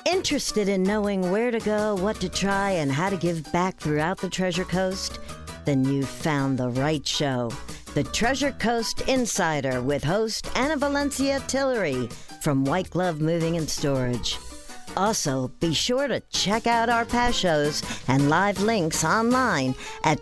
Interested in knowing where to go, what to try, and how to give back throughout the Treasure Coast? Then you've found the right show. The Treasure Coast Insider with host Anna Valencia Tillery from White Glove Moving and Storage. Also, be sure to check out our past shows and live links online at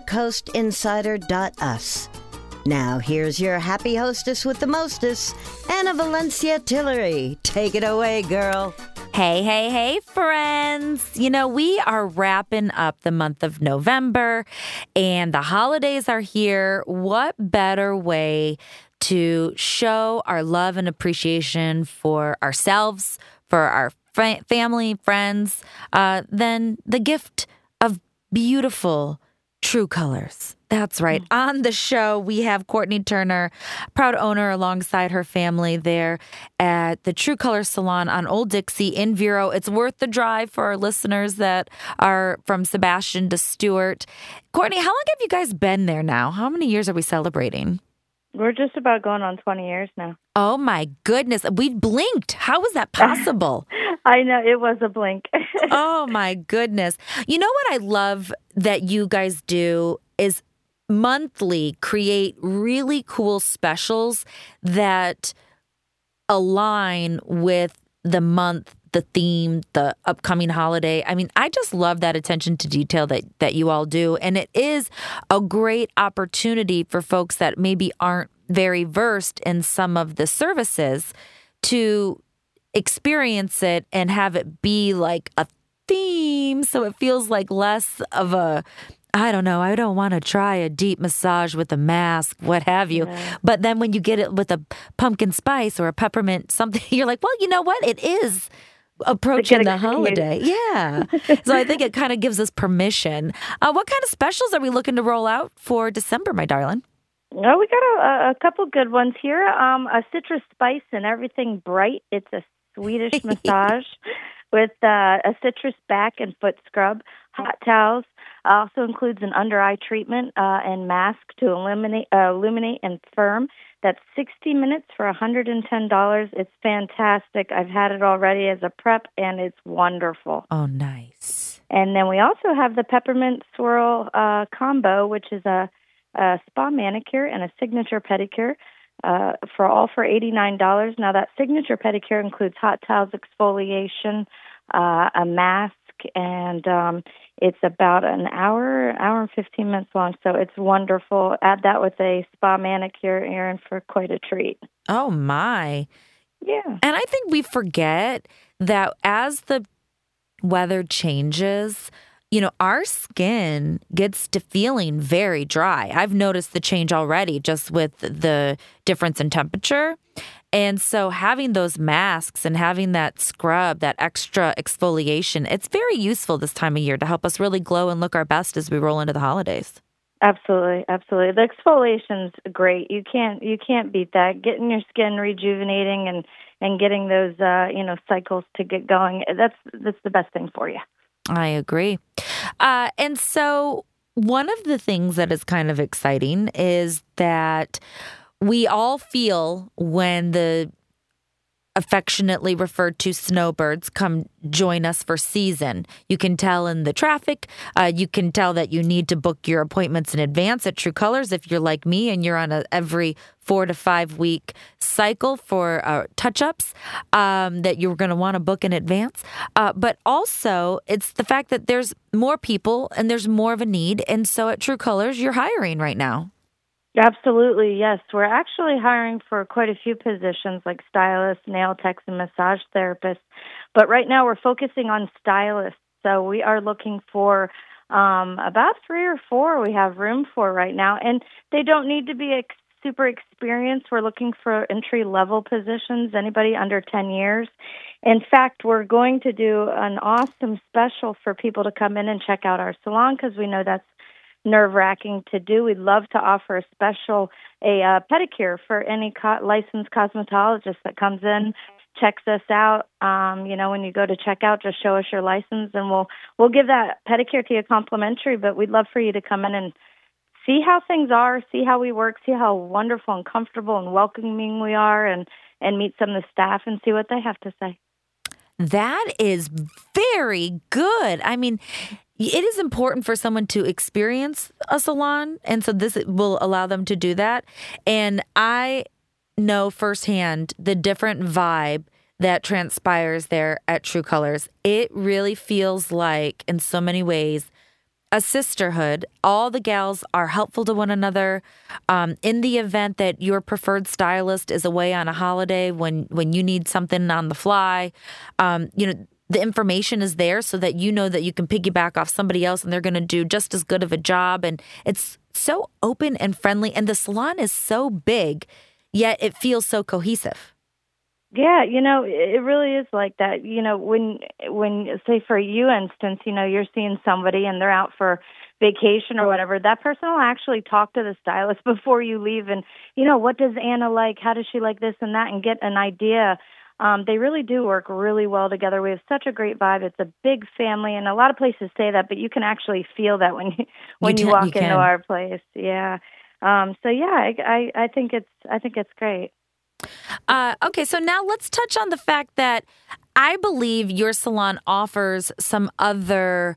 treasurecoastinsider.us. Now, here's your happy hostess with the mostest, Anna Valencia Tillery. Take it away, girl. Hey, friends. You know, we are wrapping up the month of November and the holidays are here. What better way to show our love and appreciation for ourselves, for our family, friends, than the gift of beautiful True Colors. That's right. On the show, we have Courtney Turner, proud owner alongside her family there at the True Color Salon on Old Dixie in Vero. It's worth the drive for our listeners that are from Sebastian to Stewart. Courtney, how long have you guys been there now? How many years are we celebrating? We're just about going on 20 years now. Oh, my goodness. We blinked. How was that possible? I know. It was a blink. Oh, my goodness. You know what I love that you guys do is monthly create really cool specials that align with the month, the theme, the upcoming holiday. I mean, I just love that attention to detail that you all do. And it is a great opportunity for folks that maybe aren't very versed in some of the services to experience it and have it be like a theme. So it feels like less of a, I don't know, I don't want to try a deep massage with a mask, what have you. Yeah. But then when you get it with a pumpkin spice or a peppermint something, you're like, well, you know what? It is approaching the holiday. Yeah. So I think it kind of gives us permission. What kind of specials are we looking to roll out for December, my darling? Oh, we got a couple good ones here. A citrus spice and everything bright. It's a Swedish massage with a citrus back and foot scrub, hot towels. Also includes an under-eye treatment and mask to illuminate and firm. That's 60 minutes for $110. It's fantastic. I've had it already as a prep, and it's wonderful. Oh, nice. And then we also have the peppermint swirl combo, which is a spa manicure and a signature pedicure for $89. Now, that signature pedicure includes hot towels, exfoliation, a mask, and it's about an hour and 15 minutes long, so it's wonderful. Add that with a spa manicure, you're in for quite a treat. Oh, my. Yeah. And I think we forget that as the weather changes, you know, our skin gets to feeling very dry. I've noticed the change already just with the difference in temperature. And so having those masks and having that scrub, that extra exfoliation, it's very useful this time of year to help us really glow and look our best as we roll into the holidays. Absolutely. The exfoliation's great. You can't beat that. Getting your skin rejuvenating and getting those cycles to get going, that's the best thing for you. I agree. And so one of the things that is kind of exciting is that we all feel when the affectionately referred to snowbirds come join us for season. You can tell in the traffic. You can tell that you need to book your appointments in advance at True Colors if you're like me and you're on every 4 to 5 week cycle for touch-ups that you're going to want to book in advance. But also, it's the fact that there's more people and there's more of a need. And so at True Colors, you're hiring right now. Absolutely, yes. We're actually hiring for quite a few positions like stylists, nail techs, and massage therapists. But right now we're focusing on stylists. So we are looking for about 3 or 4 we have room for right now. And they don't need to be super experienced. We're looking for entry-level positions, anybody under 10 years. In fact, we're going to do an awesome special for people to come in and check out our salon because we know that's nerve-wracking to do. We'd love to offer a pedicure for any licensed cosmetologist that comes in, checks us out. When you go to check out, just show us your license, and we'll give that pedicure to you complimentary. But we'd love for you to come in and see how things are, see how we work, see how wonderful and comfortable and welcoming we are, and meet some of the staff and see what they have to say. That is very good. I mean, it is important for someone to experience a salon, and so this will allow them to do that. And I know firsthand the different vibe that transpires there at True Colors. It really feels like, in so many ways, a sisterhood. All the gals are helpful to one another. In the event that your preferred stylist is away on a holiday when you need something on the fly, the information is there so that you know that you can piggyback off somebody else and they're going to do just as good of a job. And it's so open and friendly. And the salon is so big, yet it feels so cohesive. Yeah, it really is like that. When say for you instance, you're seeing somebody and they're out for vacation or whatever, that person will actually talk to the stylist before you leave and, what does Anna like? How does she like this and that? And get an idea. They really do work really well together. We have such a great vibe. It's a big family, and a lot of places say that, but you can actually feel that when you walk into our place. Yeah. I think it's great. Okay, so now let's touch on the fact that I believe your salon offers some other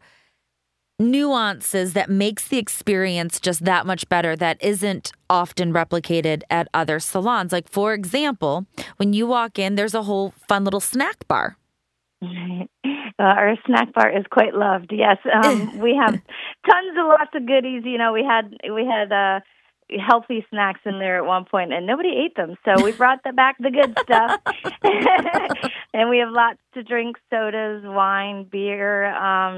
nuances that makes the experience just that much better that isn't often replicated at other salons. Like, for example, when you walk in, there's a whole fun little snack bar. Our snack bar is quite loved. Yes, we have tons of lots of goodies. We had healthy snacks in there at one point, and nobody ate them, so we brought back the good stuff. And we have lots to drink: sodas, wine, beer,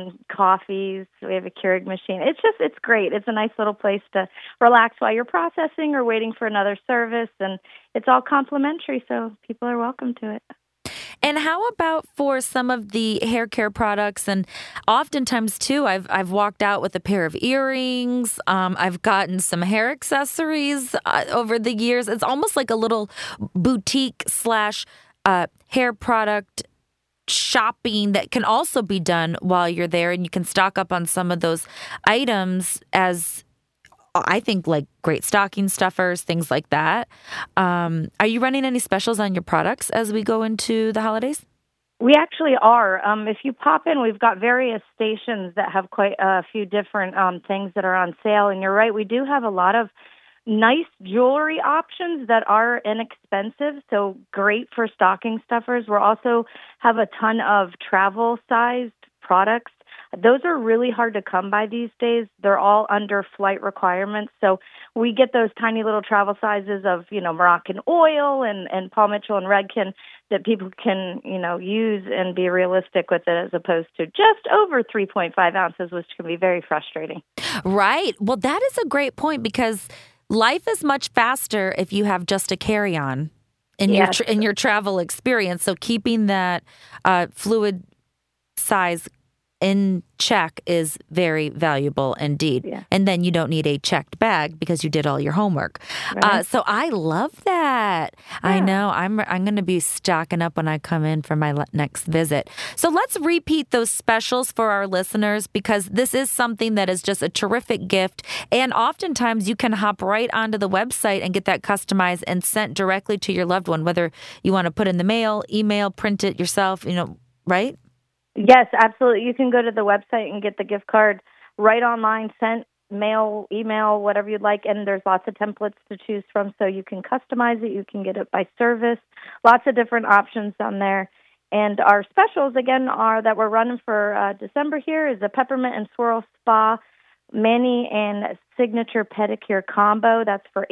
coffees. We have a Keurig machine. It's great. It's a nice little place to relax while you're processing or waiting for another service, and it's all complimentary, so people are welcome to it. And how about for some of the hair care products? And oftentimes, too, I've walked out with a pair of earrings. I've gotten some hair accessories over the years. It's almost like a little boutique / hair product shopping that can also be done while you're there. And you can stock up on some of those items as, I think, like great stocking stuffers, things like that. Are you running any specials on your products as we go into the holidays? We actually are. If you pop in, we've got various stations that have quite a few different things that are on sale. And you're right, we do have a lot of nice jewelry options that are inexpensive, so great for stocking stuffers. We also have a ton of travel-sized products. Those are really hard to come by these days. They're all under flight requirements. So we get those tiny little travel sizes of, Moroccan oil and Paul Mitchell and Redken that people can, use and be realistic with it as opposed to just over 3.5 ounces, which can be very frustrating. Right. Well, that is a great point because life is much faster if you have just a carry-on in your travel experience. So keeping that fluid size in check is very valuable indeed. Yeah. And then you don't need a checked bag because you did all your homework. Right. So I love that. Yeah. I know. I'm going to be stocking up when I come in for my next visit. So let's repeat those specials for our listeners because this is something that is just a terrific gift. And oftentimes you can hop right onto the website and get that customized and sent directly to your loved one, whether you want to put in the mail, email, print it yourself, right? Yes, absolutely. You can go to the website and get the gift card right online, sent, mail, email, whatever you'd like. And there's lots of templates to choose from, so you can customize it. You can get it by service. Lots of different options on there. And our specials, again, are that we're running for December here is a peppermint and swirl spa mani and signature pedicure combo. That's for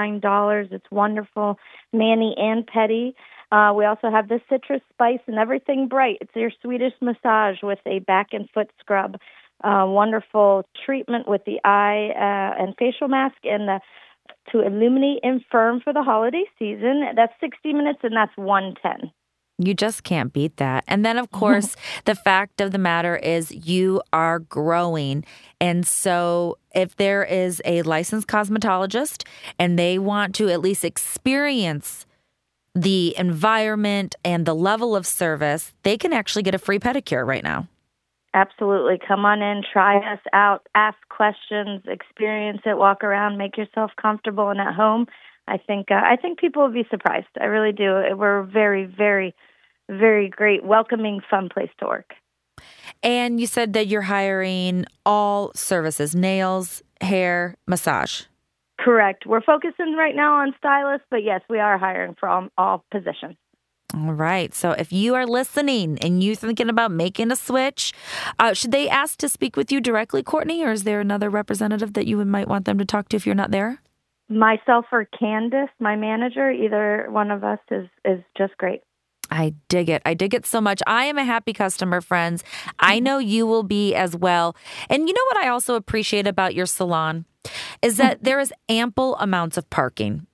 $89. It's wonderful, mani and pedi. We also have the citrus spice and everything bright. It's your Swedish massage with a back and foot scrub. Wonderful treatment with the eye and facial mask and to illuminate and firm for the holiday season. That's 60 minutes and that's $110. You just can't beat that. And then, of course, the fact of the matter is you are growing. And so if there is a licensed cosmetologist and they want to at least experience the environment and the level of service, they can actually get a free pedicure right now. Absolutely. Come on in, try us out, ask questions, experience it, walk around, make yourself comfortable and at home. I think people will be surprised. I really do. We're very, very, very great, welcoming, fun place to work. And you said that you're hiring all services, nails, hair, massage. Correct. We're focusing right now on stylists, but yes, we are hiring for all positions. All right. So if you are listening and you're thinking about making a switch, should they ask to speak with you directly, Courtney, or is there another representative that you might want them to talk to if you're not there? Myself or Candace, my manager, either one of us is just great. I dig it. I dig it so much. I am a happy customer, friends. I know you will be as well. And you know what I also appreciate about your salon is that there is ample amounts of parking.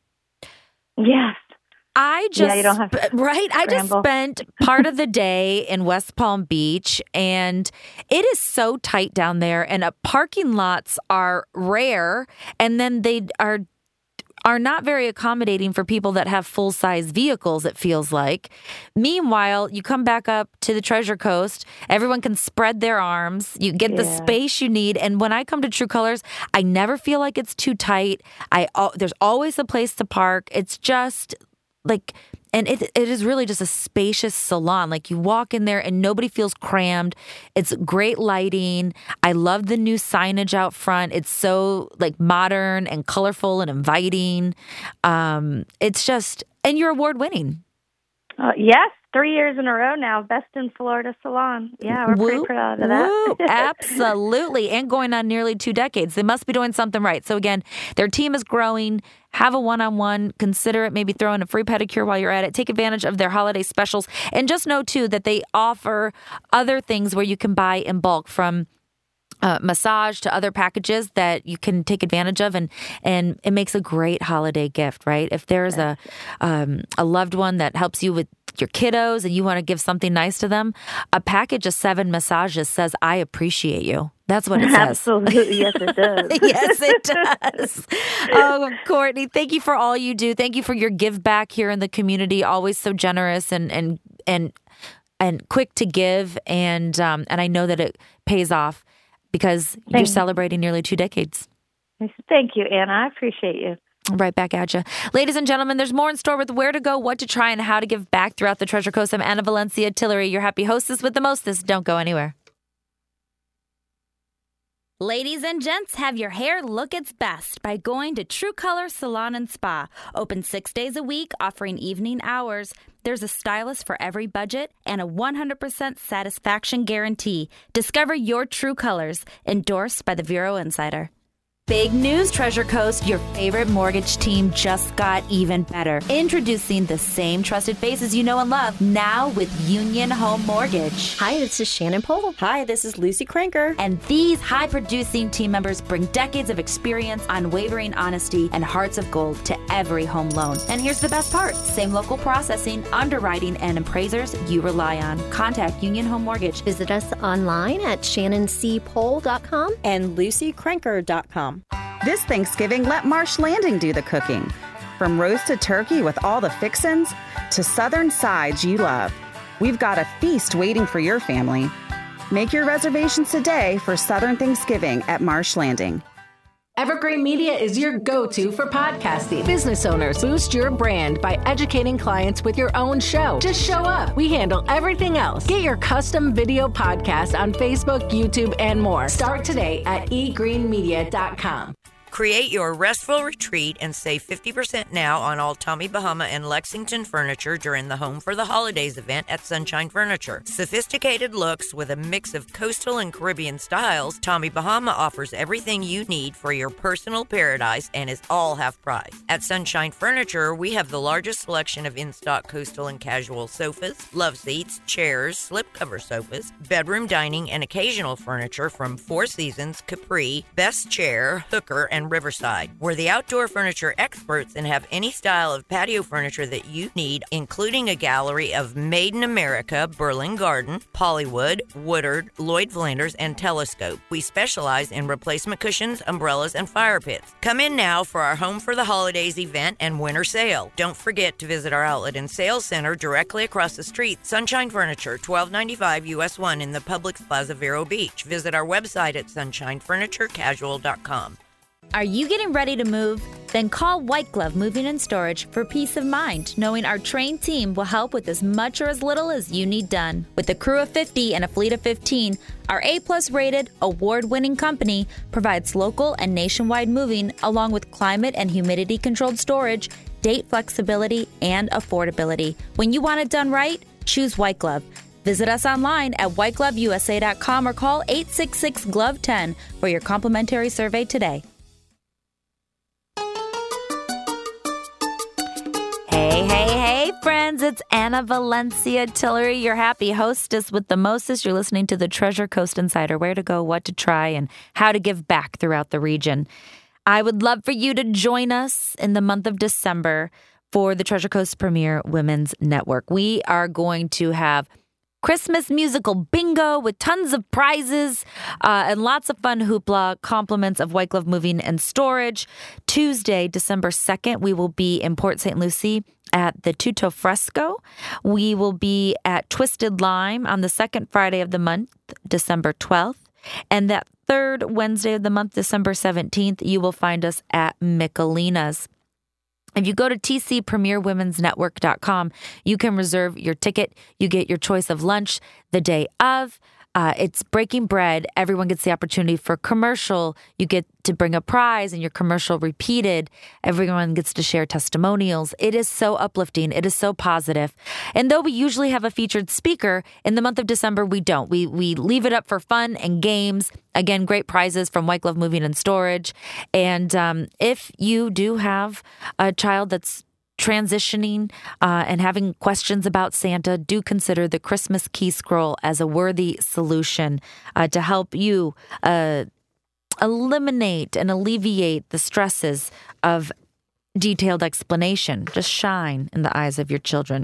Yes. I just, you don't have to I just spent part of the day in West Palm Beach, and it is so tight down there, and parking lots are rare, and then they are not very accommodating for people that have full-size vehicles, it feels like. Meanwhile, you come back up to the Treasure Coast, everyone can spread their arms, you get the space you need, and when I come to True Colors, I never feel like it's too tight. There's always a place to park. It's just and it is really just a spacious salon. Like, you walk in there and nobody feels crammed. It's great lighting. I love the new signage out front. It's so modern and colorful and inviting. It's just, and you're award winning. Yes, 3 years in a row now, best in Florida salon. Yeah, we're pretty proud of that. Absolutely. And going on nearly 2 decades. They must be doing something right. So again, their team is growing. Have a one-on-one. Consider it. Maybe throw in a free pedicure while you're at it. Take advantage of their holiday specials. And just know, too, that they offer other things where you can buy in bulk, from massage to other packages that you can take advantage of, and it makes a great holiday gift, right? If there's a loved one that helps you with your kiddos and you want to give something nice to them, a package of 7 massages says, "I appreciate you." That's what it says. Absolutely. Yes, it does. Yes, it does. Oh, Courtney, thank you for all you do. Thank you for your give back here in the community. Always so generous and quick to give, and I know that it pays off, because you're celebrating nearly 2 decades. Thank you, Anna. I appreciate you. Right back at you. Ladies and gentlemen, there's more in store with where to go, what to try, and how to give back throughout the Treasure Coast. I'm Anna Valencia Tillery, your happy hostess with the mostest. Don't go anywhere. Ladies and gents, have your hair look its best by going to True Color Salon and Spa. Open 6 days a week, offering evening hours. There's a stylist for every budget and a 100% satisfaction guarantee. Discover your true colors. Endorsed by the Vero Insider. Big news, Treasure Coast. Your favorite mortgage team just got even better. Introducing the same trusted faces you know and love, now with Union Home Mortgage. Hi, this is Shannon Pohl. Hi, this is Lucy Cranker. And these high-producing team members bring decades of experience, unwavering honesty, and hearts of gold to every home loan. And here's the best part. Same local processing, underwriting, and appraisers you rely on. Contact Union Home Mortgage. Visit us online at shannoncpohl.com and lucycranker.com. This Thanksgiving, let Marsh Landing do the cooking. From roasted turkey with all the fixins to southern sides you love, we've got a feast waiting for your family. Make your reservations today for Southern Thanksgiving at Marsh Landing. Evergreen Media is your go-to for podcasting. Business owners, boost your brand by educating clients with your own show. Just show up. We handle everything else. Get your custom video podcast on Facebook, YouTube, and more. Start today at egreenmedia.com. Create your restful retreat and save 50% now on all Tommy Bahama and Lexington furniture during the Home for the Holidays event at Sunshine Furniture. Sophisticated looks with a mix of coastal and Caribbean styles, Tommy Bahama offers everything you need for your personal paradise and is all half price. At Sunshine Furniture, we have the largest selection of in-stock coastal and casual sofas, love seats, chairs, slipcover sofas, bedroom dining, and occasional furniture from Four Seasons, Capri, Best Chair, Hooker, and Riverside. We're the outdoor furniture experts and have any style of patio furniture that you need, including a gallery of Made in America, Berlin Garden, Pollywood, Woodard, Lloyd Flanders, and Telescope. We specialize in replacement cushions, umbrellas, and fire pits. Come in now for our Home for the Holidays event and winter sale. Don't forget to visit our outlet and sales center directly across the street, Sunshine Furniture, 1295 US 1 in the Publix Plaza, Vero Beach. Visit our website at sunshinefurniturecasual.com. Are you getting ready to move? Then call White Glove Moving and Storage for peace of mind, knowing our trained team will help with as much or as little as you need done. With a crew of 50 and a fleet of 15, our A-plus rated, award-winning company provides local and nationwide moving along with climate and humidity-controlled storage, date flexibility, and affordability. When you want it done right, choose White Glove. Visit us online at whitegloveusa.com or call 866-GLOVE-10 for your complimentary survey today. Hey, friends, it's Anna Valencia Tillery, your happy hostess with the mostest. You're listening to the Treasure Coast Insider, where to go, what to try, and how to give back throughout the region. I would love for you to join us in the month of December for the Treasure Coast Premier Women's Network. We are going to have Christmas musical bingo with tons of prizes and lots of fun hoopla, compliments of White Glove Moving and Storage. Tuesday, December 2nd, we will be in Port St. Lucie at the Tutto Fresco. We will be at Twisted Lime on the second Friday of the month, December 12th. And that third Wednesday of the month, December 17th, you will find us at Michelina's. If you go to tcpremierwomensnetwork.com, you can reserve your ticket. You get your choice of lunch the day of. It's breaking bread. Everyone gets the opportunity for commercial. You get to bring a prize and your commercial repeated. Everyone gets to share testimonials. It is so uplifting. It is so positive. And though we usually have a featured speaker, in the month of December, we don't. We leave it up for fun and games. Again, great prizes from White Glove Moving and Storage. And if you do have a child that's transitioning and having questions about Santa, do consider the Christmas Key Scroll as a worthy solution to help you eliminate and alleviate the stresses of detailed explanation. Just shine in the eyes of your children.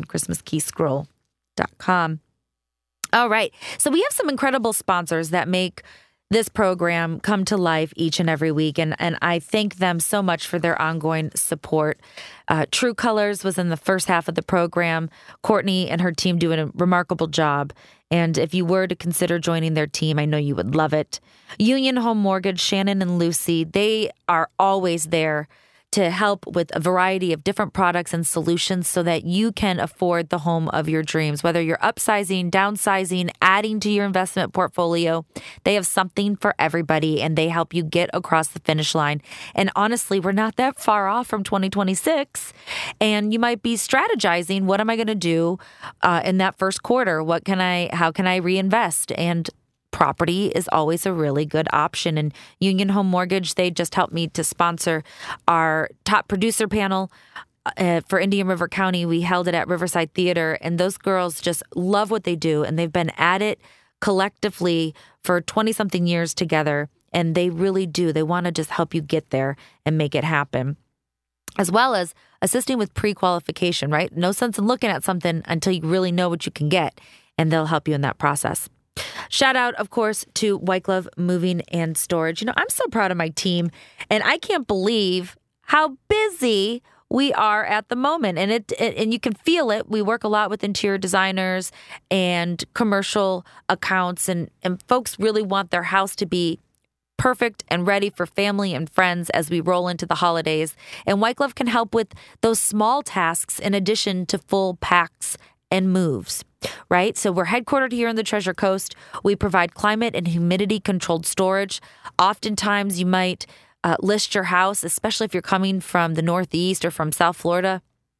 ChristmasKeyScroll.com. All right. So we have some incredible sponsors that make this program come to life each and every week, and I thank them so much for their ongoing support. True Colors was in the first half of the program. Courtney and her team do a remarkable job, and if you were to consider joining their team, I know you would love it. Union Home Mortgage, Shannon and Lucy, they are always there to help with a variety of different products and solutions so that you can afford the home of your dreams. Whether you're upsizing, downsizing, adding to your investment portfolio, they have something for everybody, and they help you get across the finish line. And honestly, we're not that far off from 2026, and you might be strategizing, what am I going to do in that first quarter? How can I reinvest? And property is always a really good option. And Union Home Mortgage, they just helped me to sponsor our top producer panel for Indian River County. We held it at Riverside Theater, and those girls just love what they do. And they've been at it collectively for 20-something years together. And they really do. They want to just help you get there and make it happen, as well as assisting with pre-qualification, right? No sense in looking at something until you really know what you can get, and they'll help you in that process. Shout out, of course, to White Glove Moving and Storage. You know, I'm so proud of my team, and I can't believe how busy we are at the moment. And and you can feel it. We work a lot with interior designers and commercial accounts, and folks really want their house to be perfect and ready for family and friends as we roll into the holidays. And White Glove can help with those small tasks in addition to full packs and moves, right? So we're headquartered here on the Treasure Coast. We provide climate and humidity controlled storage. Oftentimes you might list your house, especially if you're coming from the Northeast or from South Florida,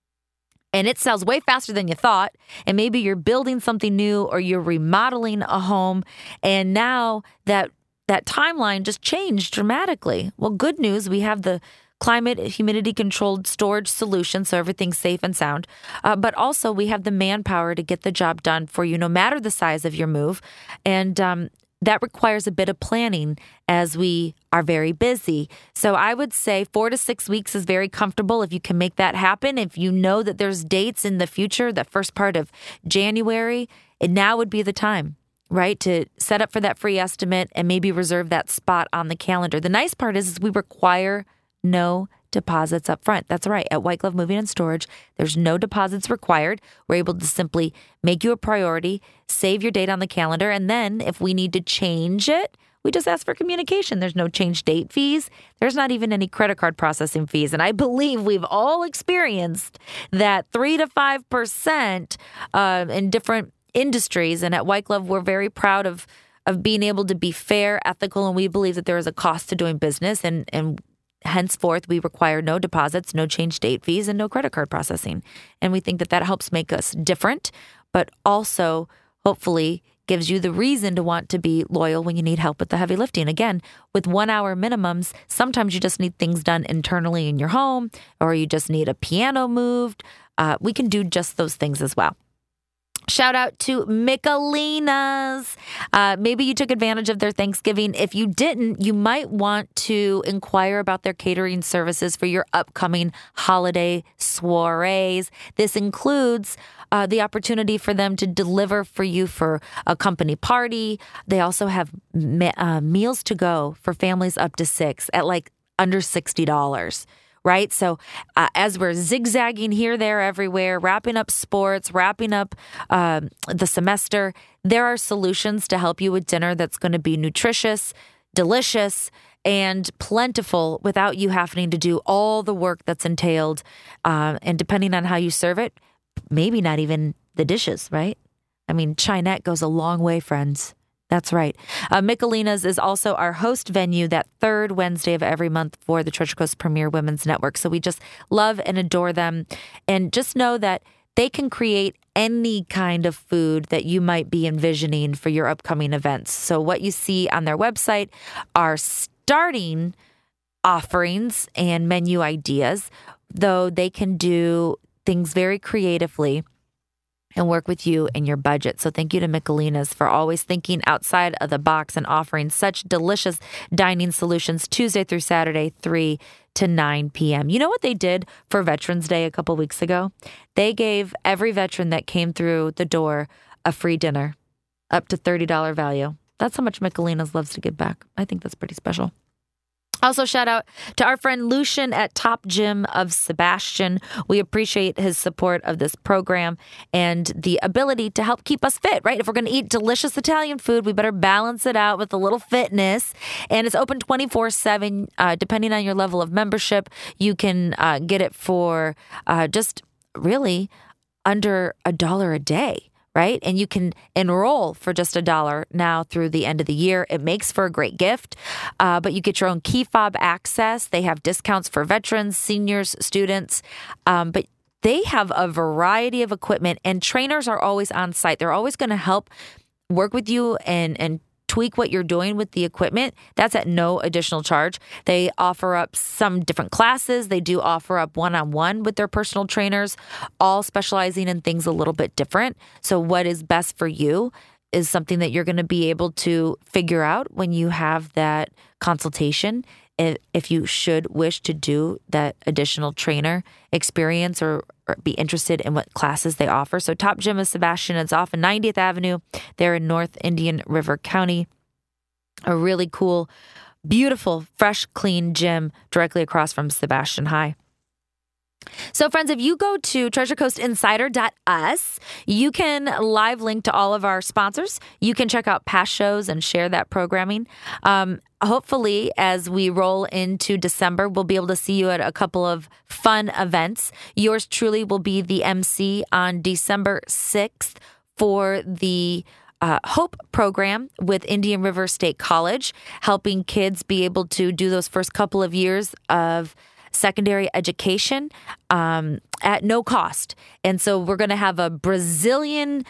and it sells way faster than you thought. And maybe you're building something new or you're remodeling a home, and now that timeline just changed dramatically. Well, good news, we have the climate humidity controlled storage solution, so everything's safe and sound. But also we have the manpower to get the job done for you, no matter the size of your move. And that requires a bit of planning as we are very busy. So I would say 4 to 6 weeks is very comfortable if you can make that happen. If you know that there's dates in the future, the first part of January, and now would be the time, right, to set up for that free estimate and maybe reserve that spot on the calendar. The nice part is we require no deposits up front. That's right. At White Glove Moving and Storage, there's no deposits required. We're able to simply make you a priority, save your date on the calendar, and then if we need to change it, we just ask for communication. There's no change date fees. There's not even any credit card processing fees. And I believe we've all experienced that 3 to 5% in different industries. And at White Glove, we're very proud of being able to be fair, ethical, and we believe that there is a cost to doing business. And henceforth, we require no deposits, no change date fees, and no credit card processing. And we think that that helps make us different, but also hopefully gives you the reason to want to be loyal when you need help with the heavy lifting. Again, with 1 hour minimums, sometimes you just need things done internally in your home, or you just need a piano moved. We can do just those things as well. Shout out to Michelina's. Maybe you took advantage of their Thanksgiving. If you didn't, you might want to inquire about their catering services for your upcoming holiday soirees. This includes the opportunity for them to deliver for you for a company party. They also have meals to go for families up to 6 at like under $60. Right? So as we're zigzagging here, there, everywhere, wrapping up sports, wrapping up the semester, there are solutions to help you with dinner that's going to be nutritious, delicious, and plentiful without you having to do all the work that's entailed. And depending on how you serve it, maybe not even the dishes, right? I mean, Chinette goes a long way, friends. That's right. Michelina's is also our host venue that third Wednesday of every month for the Treasure Coast Premier Women's Network. So we just love and adore them. And just know that they can create any kind of food that you might be envisioning for your upcoming events. So what you see on their website are starting offerings and menu ideas, though they can do things very creatively and work with you and your budget. So thank you to Michelina's for always thinking outside of the box and offering such delicious dining solutions Tuesday through Saturday, 3 to 9 p.m. You know what they did for Veterans Day a couple weeks ago? They gave every veteran that came through the door a free dinner, up to $30 value. That's how much Michelina's loves to give back. I think that's pretty special. Also, shout out to our friend Lucian at Top Gym of Sebastian. We appreciate his support of this program and the ability to help keep us fit, right? If we're going to eat delicious Italian food, we better balance it out with a little fitness. And it's open 24/7, depending on your level of membership. You can get it for just really under $1 a day. Right? And you can enroll for just $1 now through the end of the year. It makes for a great gift, but you get your own key fob access. They have discounts for veterans, seniors, students, but they have a variety of equipment, and trainers are always on site. They're always going to help work with you and tweak what you're doing with the equipment. That's at no additional charge. They offer up some different classes. They do offer up one-on-one with their personal trainers, all specializing in things a little bit different. So what is best for you is something that you're going to be able to figure out when you have that consultation. If you should wish to do that additional trainer experience or be interested in what classes they offer. So Top Gym of Sebastian is off of 90th Avenue. They're in North Indian River County. A really cool, beautiful, fresh, clean gym directly across from Sebastian High. So, friends, if you go to treasurecoastinsider.us, you can live link to all of our sponsors. You can check out past shows and share that programming. Hopefully, as we roll into December, we'll be able to see you at a couple of fun events. Yours truly will be the MC on December 6th for the Hope program with Indian River State College, helping kids be able to do those first couple of years of secondary education at no cost. And so we're going to have a Brazilian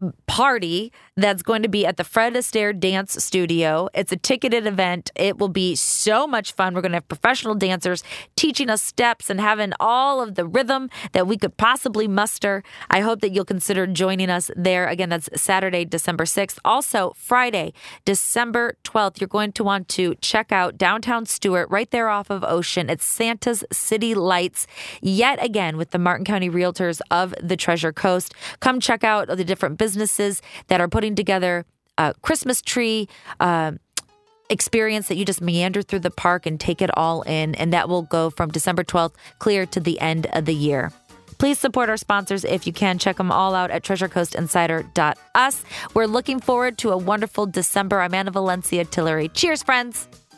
party that's going to be at the Fred Astaire Dance Studio. It's a ticketed event. It will be so much fun. We're going to have professional dancers teaching us steps and having all of the rhythm that we could possibly muster. I hope that you'll consider joining us there. Again, that's Saturday, December 6th. Also, Friday, December 12th, you're going to want to check out downtown Stuart, right there off of Ocean. It's Santa's City Lights, yet again with the Martin County Realtors of the Treasure Coast. Come check out the different businesses that are putting together a Christmas tree experience that you just meander through the park and take it all in. And that will go from December 12th clear to the end of the year. Please support our sponsors if you can. Check them all out at treasurecoastinsider.us. We're looking forward to a wonderful December. I'm Anna Valencia Tillery. Cheers, friends.